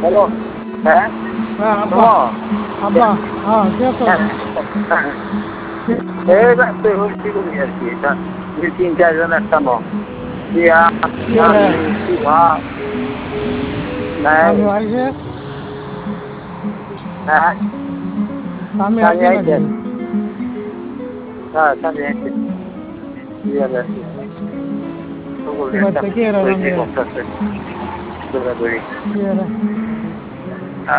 Hello, হ্যাঁ, হ্যাঁ আব্বা শোনো, আব্বা হ্যাঁ কে আছো? হ্যাঁ, হ্যাঁ, এই রাত্রে হচ্ছে তুমি আর কি, এটা দুই তিন চারজন একটা নো দিয়া কে রে? আমি শিবা নাই, স্বামী আইছে? হ্যাঁ, স্বামী স্বামী আইছে আইছে, নাকি? হ্যাঁ, স্বামী আইছে, দিয়া আর কি, সকল এবার একটা থেকে এরা তৈরি রান্ধে করতেছে, দৌড়াদৌড়ি, কে রে?